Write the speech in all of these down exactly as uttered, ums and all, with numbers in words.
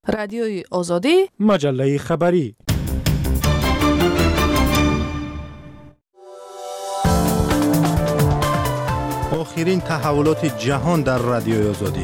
رادیوی آزادی، مجله خبری. آخرین تحولات جهان در رادیوی آزادی.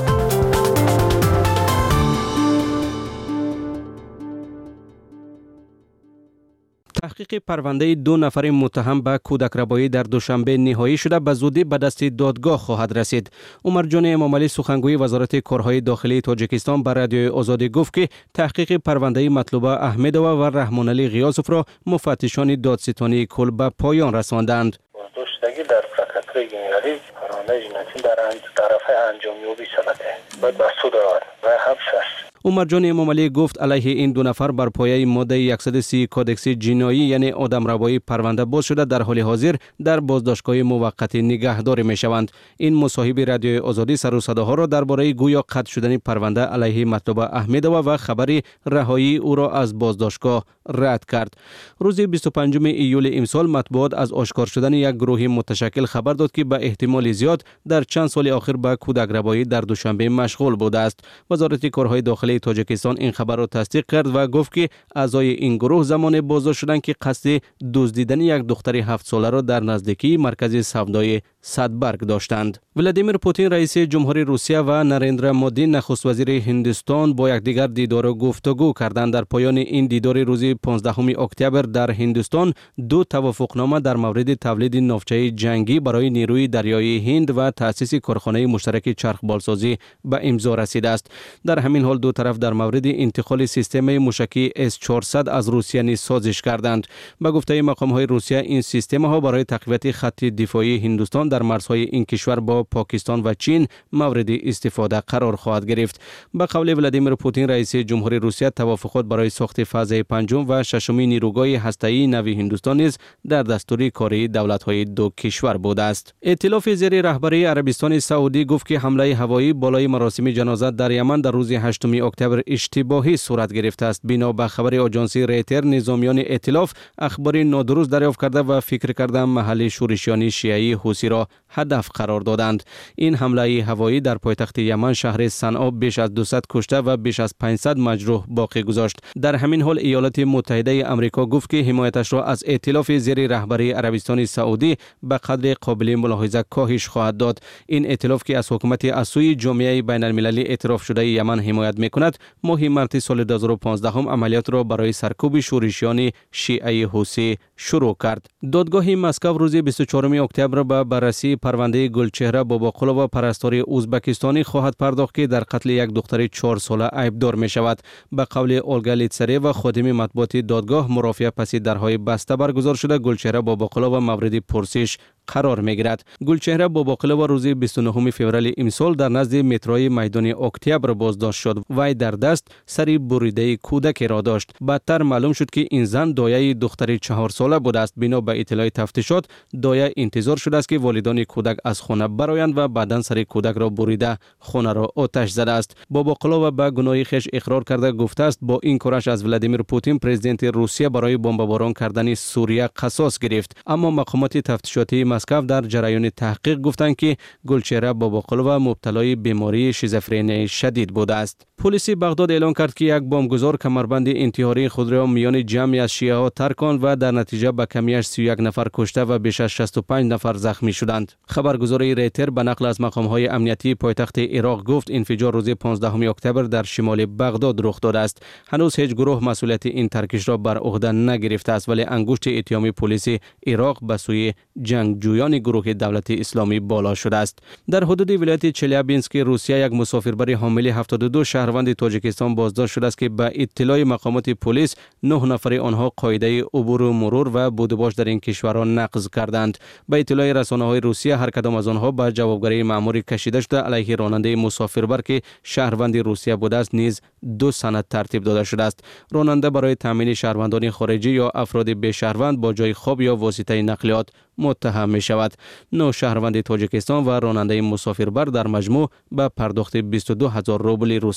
تحقیق پرونده دو نفر متهم به کودک‌ربایی در دوشنبه نهایی شده به زودی به دست دادگاه خواهد رسید. عمر جان امامعلی سخنگوی وزارت کارهای داخلی تاجیکستان به رادیوی آزادی گفت که تحقیق پرونده مطلوبه احمدووا و رحمان علی غیاثوف را مفتشان دادستانی کل به پایان رساندند. بازداشتگی در پرکاتور جنرالی پرونده جنایی در طرف انجامیابی شده باید به سود و حبس است. عمر جان امامعلی گفت علیه این دو نفر بر پایه ماده صد و سی کودکس جنایی یعنی آدمربایی پرونده باز شده در حال حاضر در بازداشتگاه موقت نگهداری می شوند. این مصاحب رادیوی آزادی سر و صداها را درباره گویا قطع شدن پرونده علیه مطلوبه احمدووا و خبر رهایی او را از بازداشتگاه رد کرد. روز بیست و پنجم ایول امسال مطبوعات از آشکار شدن یک گروه متشکل خبر داد که به احتمال زیاد در چند سال آخر به کودک‌ربایی در دوشنبه مشغول بوده است. وزارت کارهای داخلی تاجیکستان این خبر را تصدیق کرد و گفت که اعضای این گروه زمان بازداشت شدند که قصد دزدیدن یک دختر هفت ساله را در نزدیکی مرکز سودای صدبرگ داشتند. ولادیمیر پوتین رئیس جمهوری روسیه و نریندرا مودی نخست وزیر هندوستان با یکدیگر دیدار و گفتگو کردند. در پایان این دیدار روز پانزدهم اکتبر در هندوستان دو توافقنامه در مورد تولید ناوچه جنگی برای نیروی دریایی هند و تأسیس کارخانه مشترک چرخبالسازی به امضا رسیده است. در همین حال دو طرف در مورد انتقال سیستم موشکی اس چهارصد از روسیه نیز سازش کردند. به گفته مقام‌های روسیه این سیستم ها برای تقویت خط دفاعی هندوستان در مرزهای این کشور با پاکستان و چین مورد استفاده قرار خواهد گرفت. به قول ولادیمیر پوتین رئیس جمهوری روسیه توافقات برای ساخت فضای پنجم و ششم نیروگاه هسته‌ای نوی هندوستان نیز در دستور کاری دولت‌های دو کشور بوده است. ائتلاف زیر رهبری عربستان سعودی گفت که حمله هوایی بالای مراسم جنازه در یمن در روز هشتم اکتبر اشتباهی صورت گرفته است. بنا به خبر آژانس ریتر نظامیان ائتلاف اخبار نادرست دریافت کرده و فکر کرده محل شورشیان شیعی حوثی را هدف قرار دادند. این حمله هوایی در پایتخت یمن شهر صنعا بیش از دویست کشته و بیش از پانصد مجروح باقی گذاشت. در همین حال ایالات متحده آمریکا گفت که حمایتش را از ائتلاف زیر رهبری عربستان سعودی به قدر قابل ملاحظه کاهش خواهد داد. این ائتلاف که از حکومت از سوی جامعه بین المللی اعتراف شده یمن حمایت میکند ماه مارس سال دو هزار و پانزده هم عملیات را برای سرکوب شورشیان شیعه حوثی شروع کرد. دادگاه مسکو روز بیست و چهارم اکتبر به بررسی پرونده گلچهره باباقلووا پرستار ازبکستانی خواهد پرداخت که در قتل یک دختر چهار ساله عیبدار می شود. به قول اولگا لیتسری و خادم مطبوعات دادگاه مرافعه پس درهای بسته برگزار شده گلچهره باباقلووا مورد پرسش قرار میگیرد. گلچهره باباقلووا روز بیست و نهم فوریه امسال در نزد متروی میدان اکتبر بازداشت شد. وی در دست سری بریده کودک را داشت. بعدتر معلوم شد که این زن دایه دختر چهار ساله بوده است. بنا به اطلاع تفتیشات دایه انتظار شده است که والدان کودک از خانه برآیند و بعداً سر کودک را بریده خانه را آتش زده است. باباقلووا به گناه خویش اقرار کرده گفته است با این کارش از ولادیمیر پوتین پرزیدنت روسیه برای بمباران کردن سوریه قصاص گرفت. اما مقامات تفتیشاتی مسکو در جریان تحقیق گفتند که گلچهره باباقلووا مبتلای بیماری شیزوفرنی شدید بوده است. پلیس بغداد اعلام کرد که یک بمبگذار کمربند انتحاری خود را میان جمعی از شیعه ها ترک کند و در نتیجه به کمیش سی و یک نفر کشته و بیش از شصت و پنج نفر زخمی شدند. خبرگزاری ریتر به نقل از مقام‌های امنیتی پایتخت عراق گفت انفجار روز پانزدهم اکتبر در شمال بغداد رخ داده است. هنوز هیچ گروه مسئولیت این ترکش را بر عهده نگرفته است ولی انگشت اتهام پلیس عراق به سوی جنگجویان گروه دولت اسلامی بالا شده است. در حدود ولایت چلیابینسک روسیه یک مسافربر حامل هفتاد و دو شهروند تاجیکستان بازداشت شده است که به اطلاع مقامات پلیس نه نفر آنها قاعده عبور و مرور و بودباش در این کشور را نقض کردند. به اطلاع رسانه‌های روسیه هر کدام از آنها به جوابگری مأموری کشیده شده علیه راننده مسافربر که شهروند روسیه بوده است نیز دو سند ترتیب داده شده است. راننده برای تامین شهروندان خارجی یا افراد بی شهروند با جای خواب یا واسطه نقلیات متهم می شود. نو شهروند تاجیکستان و راننده مسافربر در مجموع به پرداخت بیست و دو هزار روبل روسی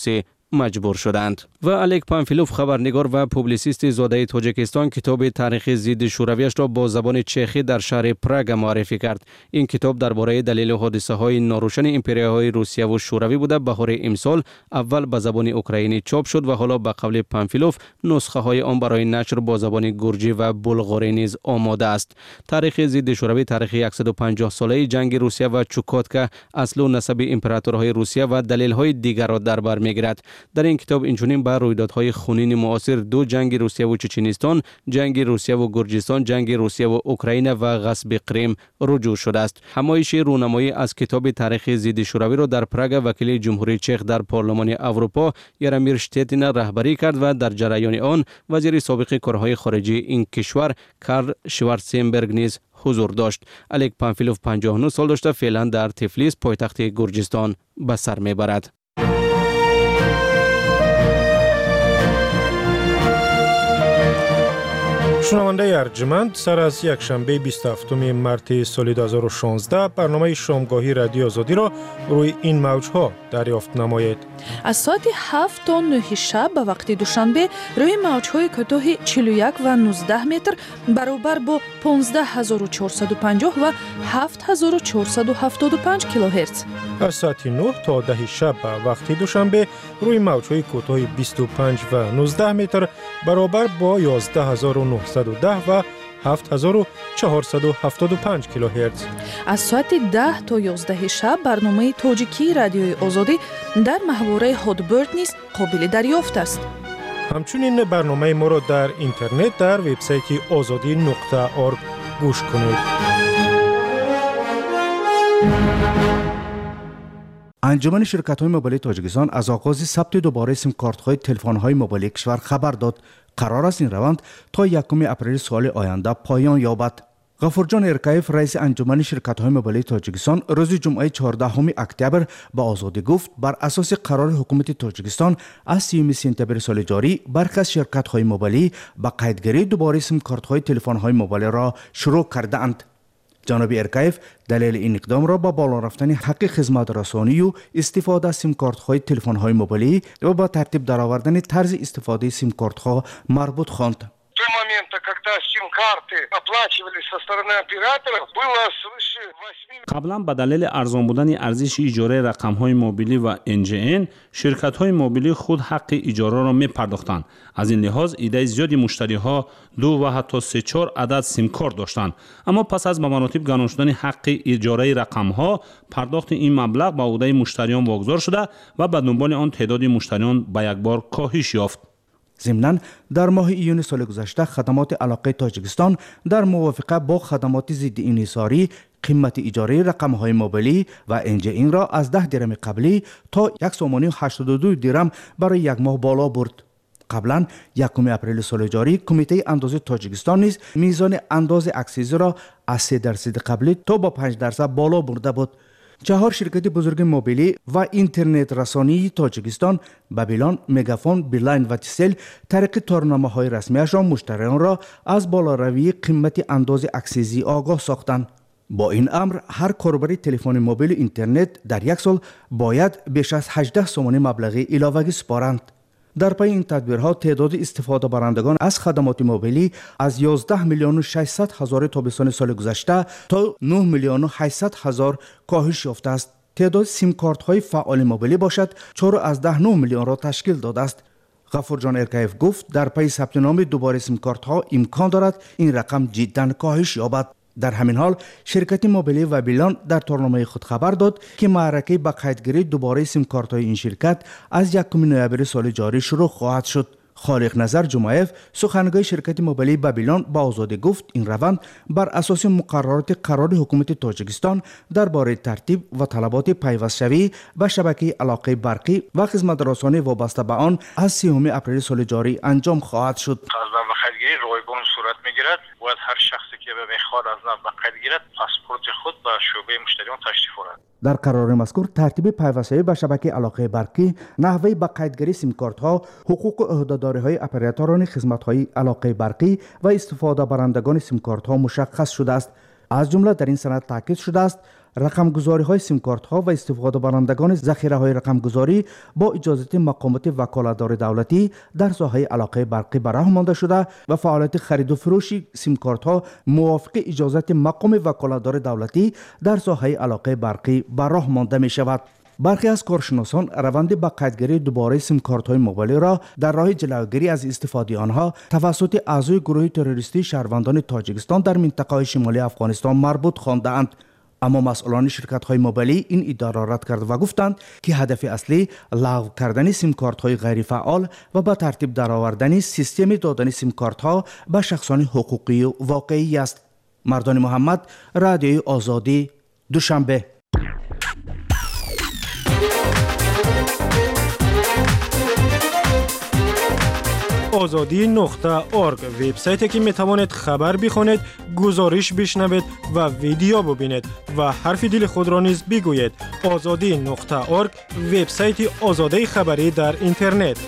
مجبور شدند. و الک پامفیلوف خبرنگار و پوبلیسیست زاده تاجیکستان کتاب تاریخ ضد شورویش را با زبان چخی در شهر پراگ معرفی کرد. این کتاب درباره دلیل حادثه های ناروشن امپریاهای روسیه و شوروی بوده. بهار امسال اول به زبان اوکراینی چاپ شد و حالا به قول پامفیلوف نسخه های آن برای نشر با زبان گرجی و بلغاری نیز آماده است. تاریخ ضد شوروی تاریخ صد و پنجاه ساله جنگ روسیه و چوکاتکا اصل و نسب امپراتورهای روسیه و دلیل های دیگر را در بر میگیرد. در این کتاب اینچنین به رویدادهای خونین معاصر دو جنگ روسیه و چچنستان، جنگ روسیه و گرجستان، جنگ روسیه و اوکراین و غصب کریم رجوع شده است. همایش رونمایی از کتاب تاریخ ضد شوروی را در پراگ وکیل جمهوری چخ در پارلمان اروپا یارمیر شتیتین رهبری کرد و در جریان آن وزیر سابق کارهای خارجی این کشور کارل شوارتزنبرگ نیز حضور داشت. الک پامفیلوف پنجاه و نه سال داشته، فعلا در تفلیس پایتخت گرجستان به سر میبرد. شنونده ارجمند، سر از یک شنبه بیست و هفتم مارس سال دو هزار و شانزده برنامه شامگاهی رادیو آزادی را روی این موج‌ها دریافت نمایید. از ساعت هفت تا نه شب به وقت دوشنبه روی موج‌های کوتاه چهل و یک و نوزده متر برابر با پانزده هزار و چهارصد و پنجاه و هفت هزار و چهارصد و هفتاد و پنج کیلوهرتز. از ساعت نه تا ده شب به وقت دوشنبه روی موج‌های کوتاه بیست و پنج و نوزده متر برابر با یازده هزار و نهصد و ده و هفت هزار و چهارصد و هفتاد و پنج کیلوهرتز. از ساعت ده تا یازده شب برنامه تاجیکی رادیوی آزادی در محوره هادبرد نیز قابل دریافت است. همچنین برنامه ما را در اینترنت در وبسایت آزادی نقطه org گوش کنید. انجمن شرکت‌های موبایل تاجیکستان از آغاز ثبت دوباره سیم کارت‌های تلفن‌های موبایل کشور خبر داد. قرار است این روند تا یکم اپریل سال آینده پایان یابد. غفورجان ارکایف رئیس انجمن شرکت‌های موبایل تاجیکستان روز جمعه چهاردهم اکتبر به آزادی گفت بر اساس قرار حکومت تاجیکستان از سیوم سپتامبر سال جاری برخی از شرکت‌های موبایلی به قیدگیری دوباره سیم کارت‌های تلفن‌های موبایل را شروع کرده‌اند. جناب ارکایف دلیل این اقدام را با بالا رفتن حق خدمات رسانی و استفاده از سیم کارت های تلفن های موبایلی و با ترتیب درآوردن طرز استفاده سیم کارت ها مربوط خواند. До момента, когда сим-карты оплачивались со стороны операторов, было свыше восьми... قبلا به دلیل ارزان بودن ارزش اجاره رقم‌های موبیلی و ان جی ان، شرکت‌های موبیلی خود حق اجاره را می‌پرداختند. از این لحاظ عده زیادی مشتری‌ها دو و حتی سه چهار عدد سیم کارت داشتند. اما پس از به مراتب گران شدن حق اجاره رقم‌ها، پرداخت این مبلغ به عهده مشتریان واگذار شده و به دنبال آن تعداد مشتریان به یک بار کاهش یافت. ضمناً در ماه ایون سال گذشته خدمات علاقه تاجیکستان در موافقه با خدمات ضد انحصاری قیمت اجاره رقم‌های موبایلی و ان جی ان را از ده درم قبلی تا یک سومانی و هشتاد و دو درم برای یک ماه بالا برد. قبلا یکم اپریل سال جاری کمیته اندازه تاجیکستان نیز میزان انداز اکسیزی را از سه درصد قبلی تا با پنج درصد بالا برده بود. چهار شرکت بزرگ موبیلی و اینترنت رسانی تاجیکستان بابیلون، مگافون، بیلاین و تیسل طریق تارنامه‌های رسمیشان مشتریان را از بالاروی قیمت انداز اکسیزی آگاه ساختند. با این امر هر کاربر تلفن موبیل اینترنت در یک سال باید بیش از هجده سومانی مبلغ علاوه‌ای سپارند. در پی این تدبیرها تعداد استفاده برندگان از خدمات موبیلی از یازده میلیون و ششصد هزار تابستان سال گذشته تا نه میلیون و هشتصد هزار کاهش یافته است. تعداد سیم کارت های فعال موبیلی باشد چهار از ده نه میلیون را تشکیل داده است. غفورجان ارکایف گفت در پی ثبت نام دوباره سیم کارت ها امکان دارد این رقم جدا کاهش یابد. در همین حال شرکت موبیلی و بیلان در تارنامه خود خبر داد که معرکه با قیدگیری دوباره سیم کارت های این شرکت از یکم نوامبر سال جاری شروع خواهد شد. خالق نظر جمعیف سخنگوی شرکت موبیلی بابیلون با آزادی گفت این روند بر اساس مقررات قرار حکومت تاجیکستان درباره ترتیب و طلبات پیوست‌شوی و شبکه علاقه برقی و خدمات رسانی وابسته به آن از سوم اپریل سال جاری انجام خواهد شد. رایگان صورت میگیرد و از هر شخصی که بخواد از نو به قید گیرد پاسپورت خود به شعبه مشتریان تشریف آورد. در قرار مذکور ترتیب پیوستگی به شبکه علاقه برقی، نحوه به قیدگیری سیم کارت ها، حقوق و عهده‌داری های اپراتوران خدمات های علاقه برقی و استفاده برندگان سیم کارت ها مشخص شده است. از جمله در این سند تاکید شده است رقمگذاری های سیم کارت ها و استفاده برندگان ذخیره های رقمگذاری با اجازه مقامات وکالتدار دولتی در ساحه علاقه برقی به راه مانده شده و فعالیت خرید و فروش سیم کارت ها موافق اجازه مقام وکالتدار دولتی در ساحه علاقه برقی به راه مانده می شود. برخی از کارشناسان روند به قیدگیری دوباره سیم کارت های موبایل را در راه جلوگیری از استفاده آنها توسط اعضای گروه تروریستی شهروندان تاجیکستان در منطقه شمالی افغانستان مربوط خواندند. اما مسئولان شرکت های موبایلی این ادعا را رد کرد و گفتند که هدف اصلی لغو کردن سیم کارت های غیر فعال و به ترتیب درآوردن سیستم دادن سیم کارت ها به شخصان حقوقی و واقعی است. مردان محمد، رادیوی آزادی، دوشنبه. آزادی نقطه ارگ وبسایتی که می توانید خبر بخوانید، گزارش بشنوید و ویدیو ببینید و حرف دل خود را نیز بگویید. آزادی نقطه ارگ وبسایت آزادی خبری در اینترنت.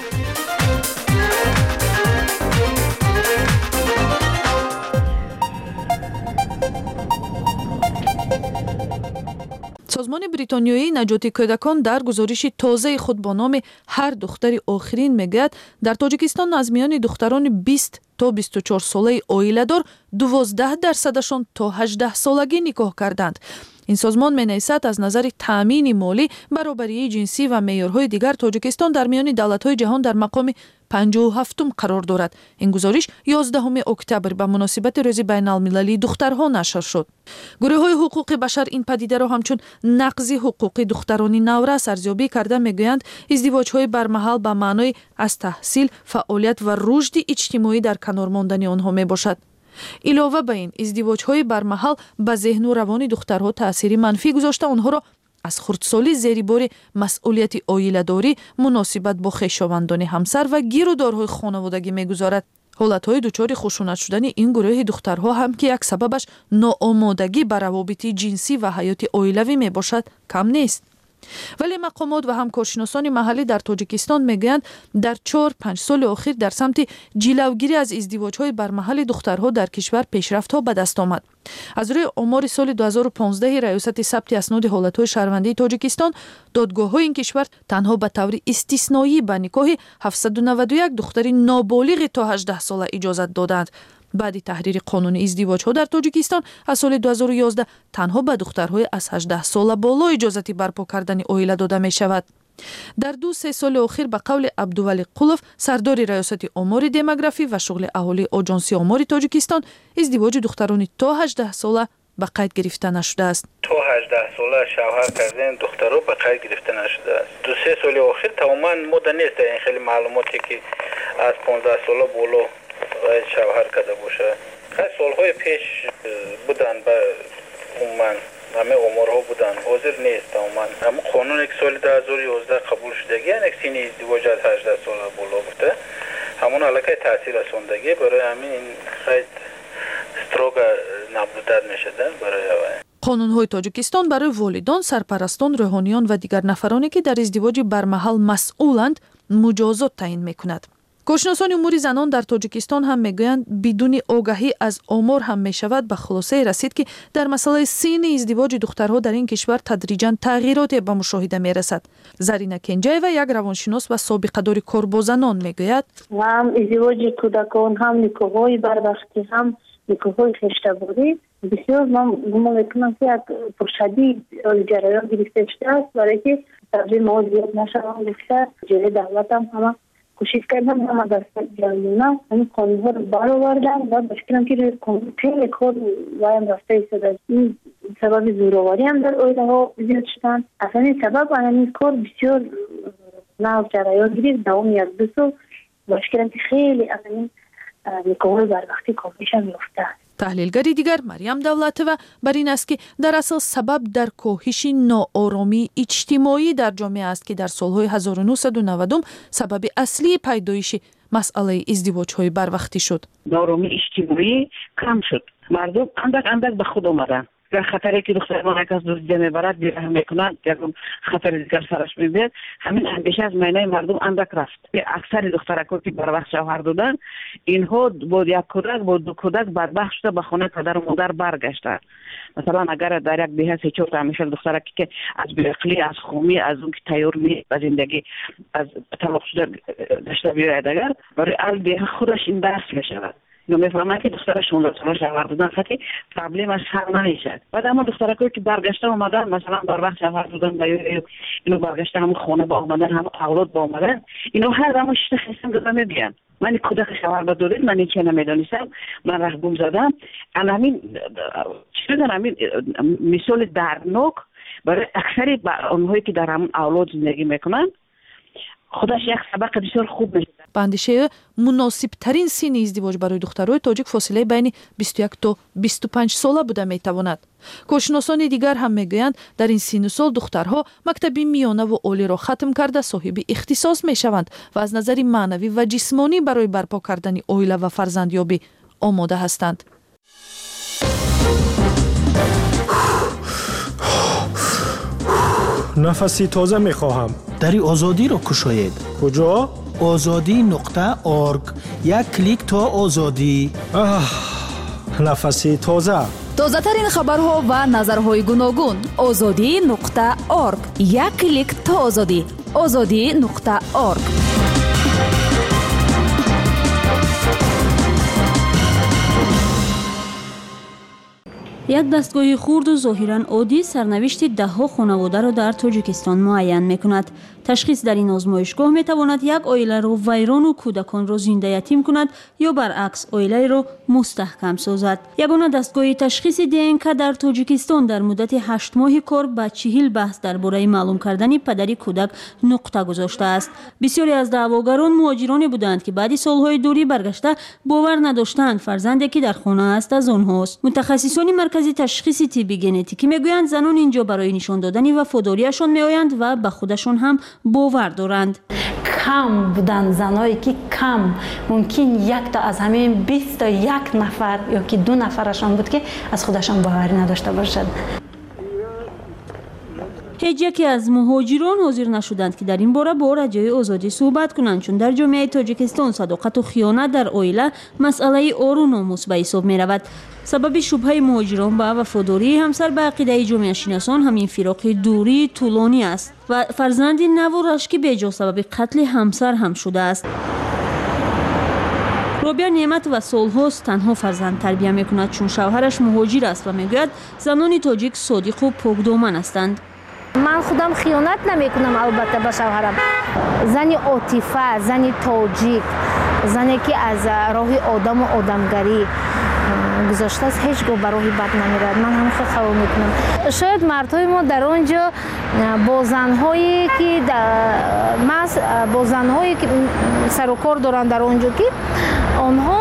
سازمان بریتانیایی نجات کودکان در گزارش تازه خود با نام هر دختر آخرین میگوید در تاجیکستان از میان دختران بیست تا بیست و چهار ساله عائله‌دار دوازده درصدشان تا هجده سالگی نکاح کردند. این سازمان می‌نویسد از نظر تأمین مالی، برابری جنسی و معیارهای دیگر تاجیکستان در میان دولت‌های جهان در مقام پنجاه و هفتم قرار دارد. این گزارش یازدهم اکتبر به مناسبت روز بین‌المللی دخترها نشر شد. گروه‌های حقوق بشر این پدیده را همچون نقض حقوق دختران نورس ارزیابی کرده می‌گویند ازدواج‌های برمحل به معنای از تحصیل، فعالیت و رشد اجتماعی در کنار ماندن آنها میباشد. علاوه بر این ازدواج‌های برمحل به ذهن و روان دخترها تأثیری منفی گذاشته آنها را از خردسالی زیر بار مسئولیت عائله‌داری، مناسبت با خویشاوندان همسر و گیرودارهای خانوادگی می‌گذارد. حالت‌های دچار خشونت شدن این گروه دخترها هم که یک سببش ناآمادگی به روابط جنسی و حیات عائلوی میباشد کم نیست. ولی مقامات و همکارشناسان محلی در تاجیکستان میگویند در چهار پنج سال اخیر در سمت جلوگیری از ازدواج‌های برمحل دخترها در کشور پیشرفت‌ها به دست آمد. از روی آمار سال دو هزار و پانزده ریاست ثبت اسناد حالت‌های شهروندی تاجیکستان، دادگاه‌های این کشور تنها به طور استثنایی به نکاح هفتصد و نود و یک دختر نابالغ تا هجده ساله اجازت دادند. بعد تحریر قانون ازدواج‌ها در تاجیکستان از سال دو هزار و یازده تنها به دخترهای از هجده ساله بالا اجازت برپا کردن عائله داده می شود. در دو سه سال اخیر به قول عبدولی قلوف، سردار ریاست آمار دموگرافی و شغل اهالی آژانس آمار تاجیکستان، ازدواج دختران تا هجده ساله به قید گرفته نشده است. تا هجده ساله شوهر کردن دخترها به قید گرفته نشده است. دو سه سال اخیر تماما مد نیست. این خیلی معلوماتی که از پانزده ساله بالا باید شوهر کرده باشه. خیلی سالهای پیش بودن به عموما همه عمرها بودن، حاضر نیست عموما. اما قانون یک سال دو هزار و یازده قبول شدگی یک سین ازدواج از هجده سال بالا بوده. همون علاقه تاثیر رساندگی برای همین خیلی استروگ نابودت میشده برای قانون‌های تاجیکستان برای والدان، سرپرستان، روحانیان و دیگر نفرانی که در ازدواج برمحل مسئولند مجازات تعیین میکند. کارشناسان امور زنان در تاجیکستان هم میگویند بدون آگاهی از آمار هم میشود به خلاصه رسید که در مسئله سین ازدواج دخترها در این کشور تدریجاً تغییرات به مشاهده میرسد. زرینه کنجایوا یک روانشناس و سابقه دار کار با زنان میگوید هم ازدواج کودکان، هم نکاح‌های بروقتی، هم نکاح‌های خشتباری بسیار من گمان میکنم که یک پرشدید جریان گرفته شده است برای که تبدیل مواد زیاد نشوند. بیشتر جلوی دولت هم همه کوشش کردن همه دست جریانه همین قانون‌ها رو برآوردن و مشکلم که خیلی کار وایم رفته ایستاده. این سبب زورآوری هم در عائله‌ها زیاد شدن. اصلا این سبب این کار بسیار نو جریان گرفت دوام یک دو سال. مشکلم که خیلی از این نکاح‌های بروقتی کاهش یافته. تحلیلگری دیگر مریم دولتова بر این است که در اصل سبب در کاهش ناآرامی اجتماعی در جامعه است که در سالهای هزار و نهصد و نود سبب اصلی پیدایش مسئله ازدواج‌های بروقتی شد. ناآرامی اجتماعی کم شد. مردم اندک اندک به خود آمدن. در خطری که دختران یک از دزدیده میبرد دیگه هم میکنند یک خطر دیگر سرش میبید. همین اندیشه از معنی مردم اندک رفت. اکثر دخترکا که بر وقت شوهر دادن اینها با یک کودک با دو کودک بدبخت شده به خانه پدر و مادر برگشتند. مثلا اگر در یک بیه سه چهار تا همیشه دخترکی که از بیعقلی از خومی از اون که تیار می به زندگی از طلاق شده داشته بیاید اگر برای از بیه خودش این درس میشود. اینو میفهمن که دختر شانزده ساله شوهر دادن خیلی پرابلم از حل نمیشه. بعد اما دخترکی که برگشته اومدن مثلا بر وقت شوهر دادن و اینو برگشته هم خونه با اومدن هم اولاد با اومدن اینو هر دم شته خیسم دادن میبینن. من کودک شوهر دادید من چه نمیدونستم من راه گم زدم. انا همین چی بگم همین مثال دردناک برای اکثر اونهایی که در همون اولاد زندگی میکنن خودش یک سبق بسیار خوب میشه. با اندیشه مناسب ترین سن ازدواج برای دخترای تاجیک فاصله بین بیست و یک تا بیست و پنج ساله بوده میتواند. کارشناسان دیگر هم میگویند در این سن و سال دخترها مکتب میانه و عالی را ختم کرده صاحب اختصاص میشوند و از نظر معنوی و جسمانی برای برپا کردن عائله و فرزندیابی آماده هستند. نفسی تازه میخواهم. دری آزادی را کشاید. کجا؟ آزادی نقطه ارگ. یک کلیک تا آزادی. آه، نفسی تازه. تازه ترین خبرها و نظرهای گوناگون. آزادی نقطه ارگ. یک کلیک تا آزادی. آزادی نقطه ارگ. یک دستگاه خرد و ظاهراً عادی سرنوشت ده‌ها خانواده را در تاجیکستان معین می‌کند. تشخیص در این آزمایشگاه می‌تواند یک عائله را ویران و کودکان را زنده یتیم کند یا برعکس عائله را مستحکم سازد. یگانه دستگاه تشخیص دی ان کی در تاجیکستان در مدت هشت ماه کار با چهل بحث درباره معلوم کردن پدری کودک نقطه گذاشته است. بسیاری از دعواگران مهاجرانی بودند که بعد سالهای دوری برگشته باور نداشتند فرزندی که در خانه است از آنهاست. متخصصان مرکز تشخیص طبی ژنتیکی میگویند زنان اینجا برای نشان دادن وفاداریشان میآیند و به خودشان هم باور دارند. کم بودن زنایی که کم ممکن یک تا از همین بیست تا یک نفر یا که دو نفرشان بود که از خودشان باوری نداشته باشد. هیچ یکی از مهاجران حاضر نشدند که در این باره با رجای آزادی صحبت کنند، چون در جامعه تاجیکستان صداقت و خیانت در عائله مسئله عار و ناموس به حساب می رود. سبب شبهه مهاجران به وفاداری همسر به عقیده جامعه شناسان همین فراق دوری طولانی است و فرزند نو و رشک بیجا سبب قتل همسر هم شده است. رابعه نعمت و سالهاست تنها فرزند تربیت می کند، چون شوهرش مهاجر است و میگوید زنان تاجیک صادق و پاکدامن هستند. من خودم خیانت نمی کنم البته به شوهرم. زنی عاطفه، زنی تاجیک، زنی که از راه آدم و آدمگری گذاشته است هیچ گاه به راه بد نمیرد. من هم خیلی قبول میکنم. شاید مردهای ما در آنجا با زنهایی که با زنهایی که سر و کار دارن در آنجا که آنها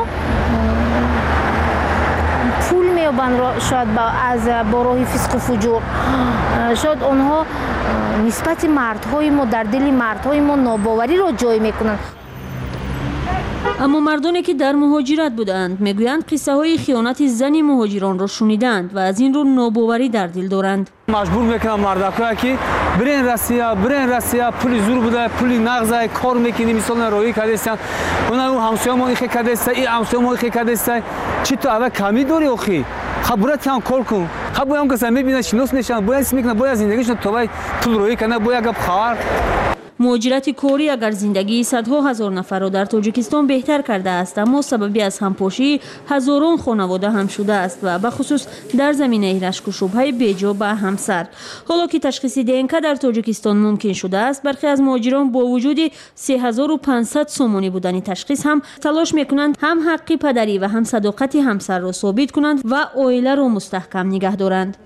پول میابند شاید با از با راه فسق و فجور، شاید آنها نسبت مردهای ما در دل مردهای ما ناباوری را جای میکنند. اما مردانی که در مهاجرت بودند میگویند قصه های خیانت زن مهاجران را شنیدند و از این رو ناباوری در دل دارند. مجبور میکنم مردکا که برین روسیه برین روسیه پول زور بوده پول نغزه کار میکنی مثلا روی کردستن اونا اون همسایه ما این کردسته این همسایه ما این کردسته چی تو اول کمی داری اخی خبرت هم کار کن خب هم کسا میبینه شناس میشن باید اسم میکنه باید زندگیشون تو باید پول روی کنه باید گپ خبر. مهاجرت کاری اگر زندگی صدها هزار نفر را در تاجیکستان بهتر کرده است، اما سببی از همپاشی هزاران خانواده هم شده است و به خصوص در زمینه رشک و شبهه بیجا به همسر. حالا که تشخیص دی ان کی در تاجیکستان ممکن شده است، برخی از مهاجران با وجود سه هزار و پانصد سومانی بودن تشخیص هم تلاش میکنند هم حق پدری و هم صداقت همسر را ثابت کنند و عائله را مستحکم نگه دارند.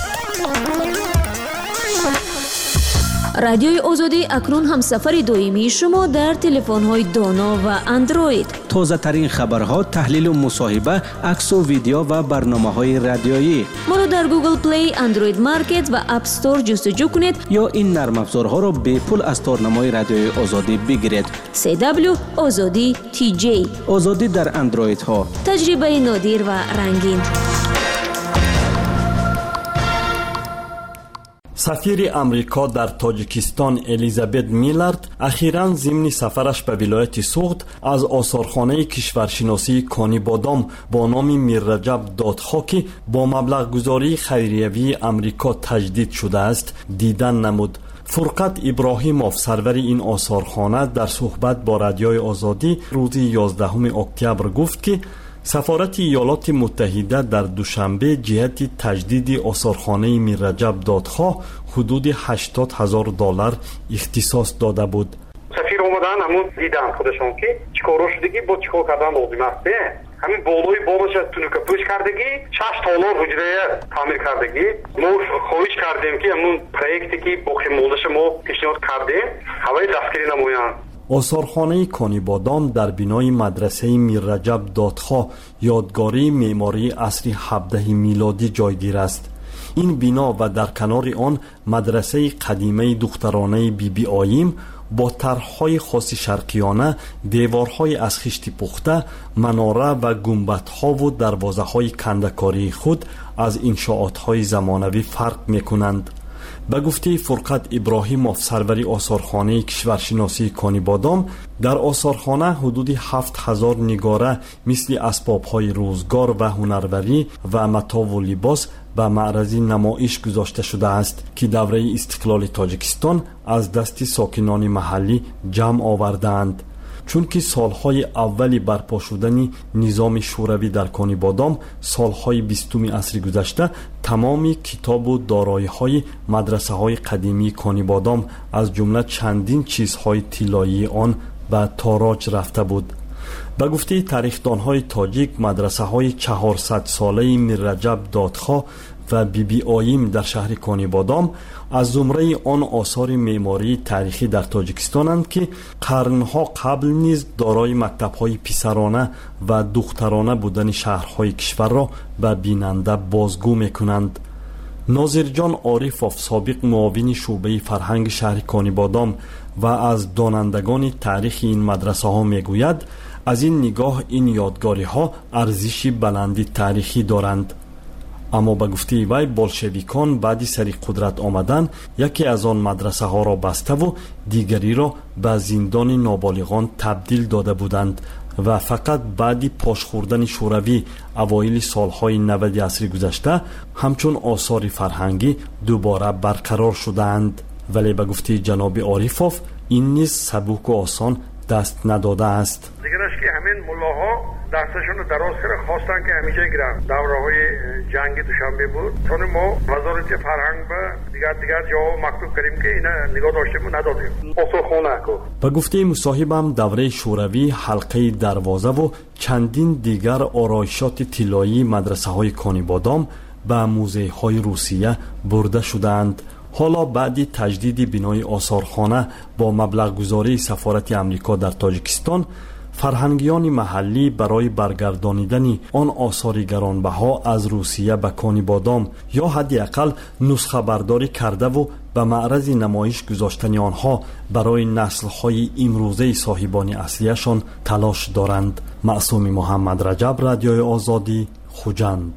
رادیوی آزادی اکنون هم سفر دویمی شما در تلفن‌های دانا و اندروید. تازه ترین خبرها، تحلیل و مصاحبه، عکس و ویدیو و برنامه‌های رادیویی. ما را در گوگل پلی، اندروید مارکت و اپ استور جستجو کنید یا این نرم افزارها را به پول از تارنمای رادیوی آزادی بگیرید. سی دبلیو آزادی تی جی. آزادی در اندروید ها. تجربه نادر و رنگین. سفیر امریکا در تاجیکستان الیزابت میلارد اخیراً ضمن سفرش به ولایت سوخت از آثارخانه کشورشناسی کانی بادام با نام میر رجب دادخواه که با مبلغ گذاری خیریوی امریکا تجدید شده است دیدن نمود. فرقت ابراهیموف سرور این آثارخانه در صحبت با رادیوی آزادی روز یازدهم اکتبر گفت که سفارت ایالات متحده در دوشنبه جهت تجدید آثارخانه میر رجب دادخواه حدود هشتاد هزار دلار اختصاص داده بود. سفیر اومدن همون دیدن خودشون که چیکار شدگی با چیکار کردن لازم است. همین بالای بالش تونوک پوش کردگی شش تالار حجره تعمیر کردگی ما خواهش کردیم که همون پروژه‌ای که با خدماتش ما پیشنهاد کردیم هوای دستگیری نمایند. آثارخانه کانی بادام در بینای مدرسه میر رجب دادخواه یادگاری معماری عصر هفدهم میلادی جایگیر است. این بنا و در کنار آن مدرسه قدیمه دخترانه بی بی آییم با طرح‌های خاص شرقیانه، دیوارهای از خشت پخته، مناره و گنبدها و دروازه‌های کنده‌کاری خود از انشاءات‌های زمانوی فرق می‌کنند. به گفته فرقت ابراهیموف سروری آثارخانه کشورشناسی کانی بادام در آثارخانه حدود هفت هزار نگاره مثل اسباب‌های روزگار و هنروری و متاع و لباس به معرض نمایش گذاشته شده است که دوره استقلال تاجیکستان از دست ساکنان محلی جمع آوردند. چون که سالهای اولی برپا شدن نظام شوروی در کانی بادام سالهای بیستم عصر گذشته تمام کتاب و دارایی‌های مدرسه‌های قدیمی کانی بادام از جمله چندین چیزهای طلایی آن به تاراج رفته بود. به گفته تاریخ‌دان‌های تاجیک مدرسه‌های چهارصد ساله میر رجب دادخواه و بی بی آییم در شهر کانی بادام از زمره آن آثار معماری تاریخی در تاجیکستانند که قرنها قبل نیز دارای مکتب‌های پسرانه و دخترانه بودن شهرهای کشور را به بیننده بازگو می‌کنند. ناظرجان عارفوف سابق معاون شعبه فرهنگ شهر کانی بادام و از دانندگان تاریخ این مدرسه ها میگوید از این نگاه این یادگاری ها ارزش بلندی تاریخی دارند. اما به گفته وی بولشویکان بعد سری قدرت آمدن یکی از آن مدرسه ها را بسته و دیگری را به زندان نابالغان تبدیل داده بودند و فقط بعد پاش خوردن شوروی اوایل سالهای نود عصر گذشته همچون آثار فرهنگی دوباره برقرار شدند. ولی به گفته جناب عارفوف این نیز سبک و آسان دست نداده است. دیگرش که همین ملاها دستشون رو دراز کرده خواستن که همیشه گیرن دوره های جنگ دوشنبه بود چون ما وزارت فرهنگ به دیگر دیگر جا مکتوب کردیم که اینا نگاه داشتیم و ندادیم آثارخانه کو. به گفته مصاحبم دوره شوروی حلقه دروازه و چندین دیگر آرایشات طلایی مدرسه های کانی بادام به موزه های روسیه برده شدند. حالا بعد تجدید بنای آثارخانه با مبلغ گذاری سفارت امریکا در تاجیکستان فرهنگیان محلی برای برگردانیدن آن آثار گرانبها از روسیه به کانی بادام یا حداقل نسخه برداری کرده و به معرض نمایش گذاشتن آنها برای نسل‌های امروزه صاحبان اصلیشان تلاش دارند. معصوم محمد رجب، رادیوی آزادی، خوجند.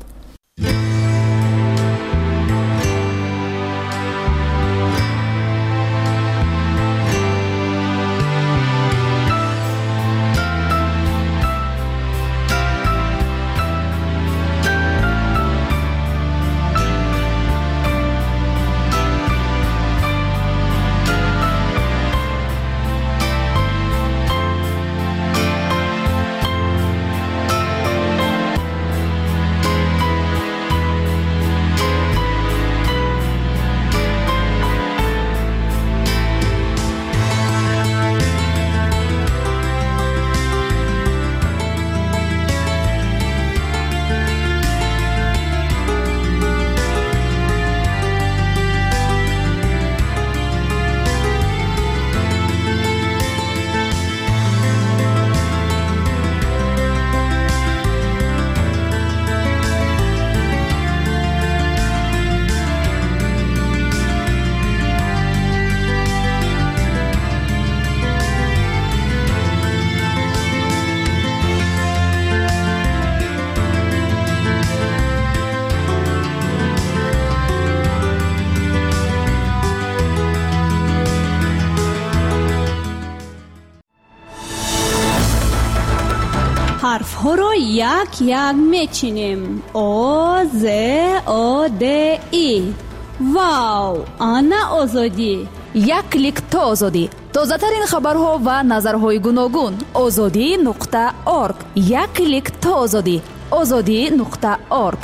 ҳарфҳо ро як як мечинем. о з о д и. вау, ана озодӣ. як клик то озодӣ. тозатарин хабарҳо ва назарҳои гуногун. озодӣ нуқта орг. як клик то озодӣ. озодӣ нуқта орг.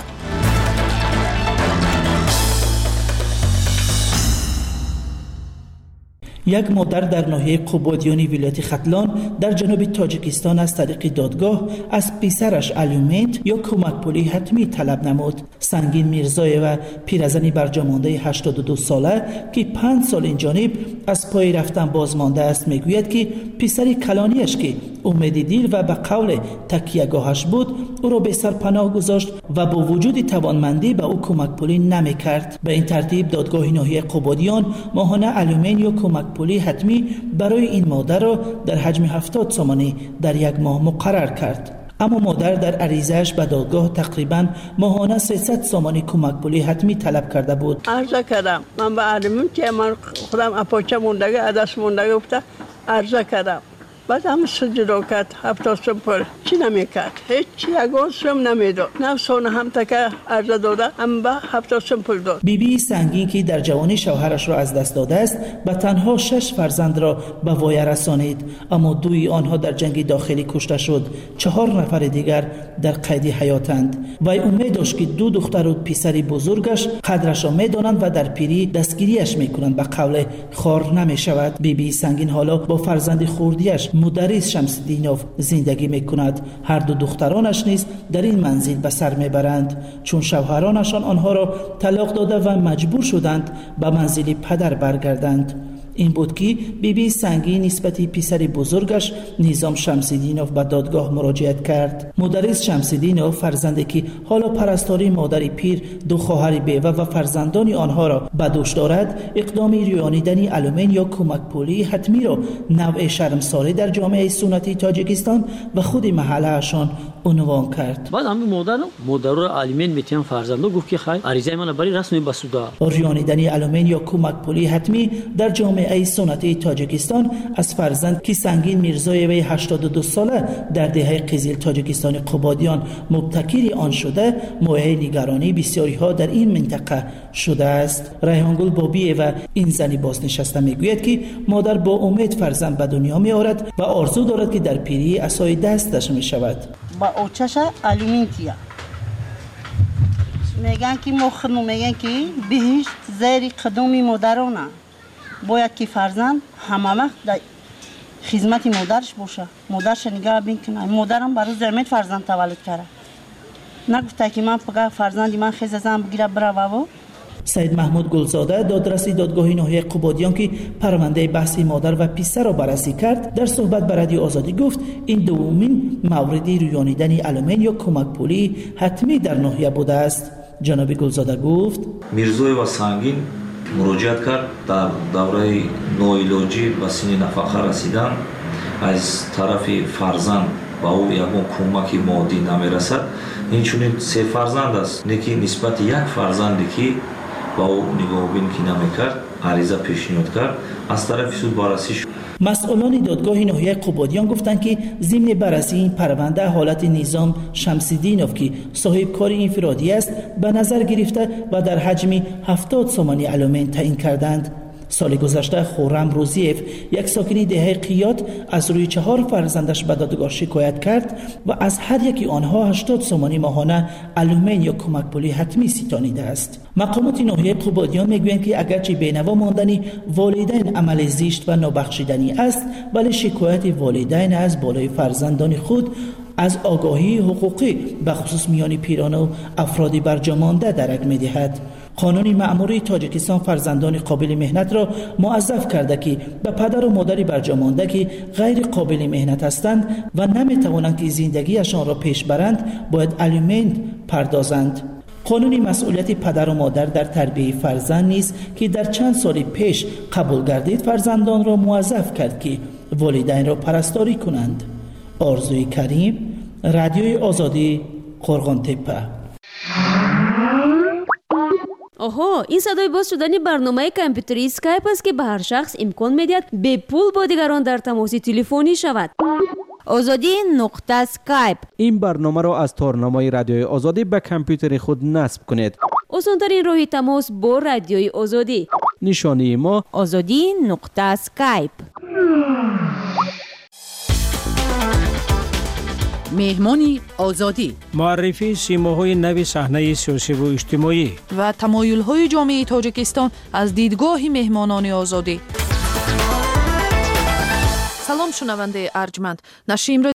یک مادر در ناحیه قوبادیانی ولایت ختلان در جنوب تاجیکستان از طریق دادگاه از پسرش الیومنت یا کمک پولی حتمی طلب نمود. سنگین میرزایه پیرزنی برجامانده هشتاد و دو ساله که پنج سال این جانب از پای رفتن بازمانده است میگوید که پسر کلانیش که امید دیر و به قول تکیهگاهش بود او را به سر پناه گذاشت و با وجود توانمندی به او کمک پولی نمیکرد. به این ترتیب دادگاه ناحیه قوبادیان ماهانه الیومنت یا کمک پولی حتمی برای این مادر را در حجم هفتاد سامانی در یک ماه مقرر کرد. اما مادر در عریضه‌اش به دادگاه تقریباً ماهانه سیصد سامانی کمک پولی حتمی طلب کرده بود. عرضه کردم من به الیومنت که من خودم اپاچه موندگی عدس موندگی گفته عرضه کردم. بعد هم سجده کرد هفتاد سوم پول چی نمیکرد، هیچ چی یگان سوم نمیداد، نه سونه هم تکه عرضه داده هم به هفتاد سوم پول داد. بی بی سنگین که در جوانی شوهرش را از دست داده است به تنها شش فرزند را به وایه رسانید، اما دوی آنها در جنگ داخلی کشته شد. چهار نفر دیگر در قید حیاتند. وی امید داشت که دو دختر و پسری بزرگش قدرش را میدانند و در پیری دستگیریش میکنند. به قول خار نمیشود. بی بی سنگین حالا با فرزند خردیش مدرس شمس‌الدینوف زندگی میکند. هر دو دخترانش نیز در این منزل به سر میبرند چون شوهرانشان آنها را طلاق داده و مجبور شدند به منزل پدر برگردند. این بود که بی بی سنگین نسبت پسر بزرگش نظام شمس‌الدینوف به دادگاه مراجعت کرد. مدرس شمس‌الدینوف فرزندی که حالا پرستاری مادر پیر، دو خواهر بیوه و فرزندان آنها را به دوش دارد، اقدام ریانیدن الیومنت یا کمک پولی حتمی را نوع شرمساری در جامعه سنتی تاجیکستان و خود محلهشان عنوان کرد. بعد همین مادر مادر را الیومنت میتیم فرزندو گفت که خیر عریضه من برای رسمی بسوده. ریانیدن الیومنت یا کمک پولی حتمی در جامعه ای سنتی تاجیکستان از فرزند که سنگین میرزای وی هشتاد و دو ساله در دهه قزل تاجیکستان قوبادیان مبتکر آن شده موضوع نگرانی بسیاری ها در این منطقه شده است. ریحانگل بابی و این زنی بازنشسته میگوید که مادر با امید فرزند به دنیا می آورد و آرزو دارد که در پیری عصای دستش می شود. با اوچش الیومنتیا میگن که مخنو میگن که بهشت زیر قدم مادرانه باید که فرزند همه وقت در خدمت مادرش باشه، مادرش نگاه بین کنه. مادرم برای زحمت فرزند تولد کرده، نگفته که من پگاه فرزندی من خیز ازم بگیره بره و سید محمود گلزاده دادرس دادگاه ناحیه قوبادیان که پرونده بحث مادر و پسر را بررسی کرد در صحبت با رادیو آزادی گفت این دومین مورد ریانیدن الیومنت یا کمک پولی حتمی در ناحیه بوده است. جناب گلزاده گفت میرزای و سنگین مراجعت کرد در دوره نوعلاجی به سن نفقه رسیدن از طرف فرزند با او یکون کمکی مادی نمیرسد. این چونین سه فرزند است نکی نسبت یک فرزندی که با او نگاه بین که نمیکرد عریضه پیشنهاد کرد از طرف سود بررسی شد. مسئولان دادگاه ناحیه قوبادیان گفتند که ضمن بررسی این پرونده حالت نظام شمس‌الدینوف که صاحب کار انفرادی است به نظر گرفته و در حجم هفتاد سامانی الیومنت تعیین کردند. سال گذشته خورم روزیف یک ساکن دهه قیاد از روی چهار فرزندش به دادگاه شکایت کرد و از هر یکی آنها هشتاد سامانی ماهانه الیومنت یا کمک پولی حتمی ستانیده است. مقامات ناحیه قوبادیان میگویند که اگرچه بینوا ماندن والدین عمل زشت و نابخشیدنی است ولی شکایت والدین از بالای فرزندان خود از آگاهی حقوقی به خصوص میان پیران و افرادی برجامانده درک می‌دهد. قانون مأموری تاجیکستان فرزندان قابل مهنت را موظف کرده که به پدر و مادر برجامانده که غیر قابل مهنت هستند و نمی‌توانند که زندگیشان را پیش برند باید الیومنت پردازند. قانون مسئولیت پدر و مادر در تربیت فرزند نیز که در چند سال پیش قبول گردید فرزندان را موظف کرد که والدین را پرستاری کنند. آرزوی کریم، رادیوی آزادی، قرغانتپه. آها، این صدای باز شدن برنامه کامپیوتری اسکایپ است که به هر شخص امکان میدهد به پول با دیگران در تماس تلفنی شود. озодӣ нуқта скайп. این برنامه را از تارنامه رادیوی آزادی به کامپیوتر خود نصب کنید. осонтарин роҳи тамос бо радиои озодӣ. نشانی ما озодӣ нуқта скайп. меҳмони озодӣ, معرفی سیماهای نو صحنه سیاسی و اجتماعی ва тамоюлҳои ҷомеаи тоҷикистон аз дидгоҳи меҳмонони озодӣ. салом шунавандаи арҷманд. нашри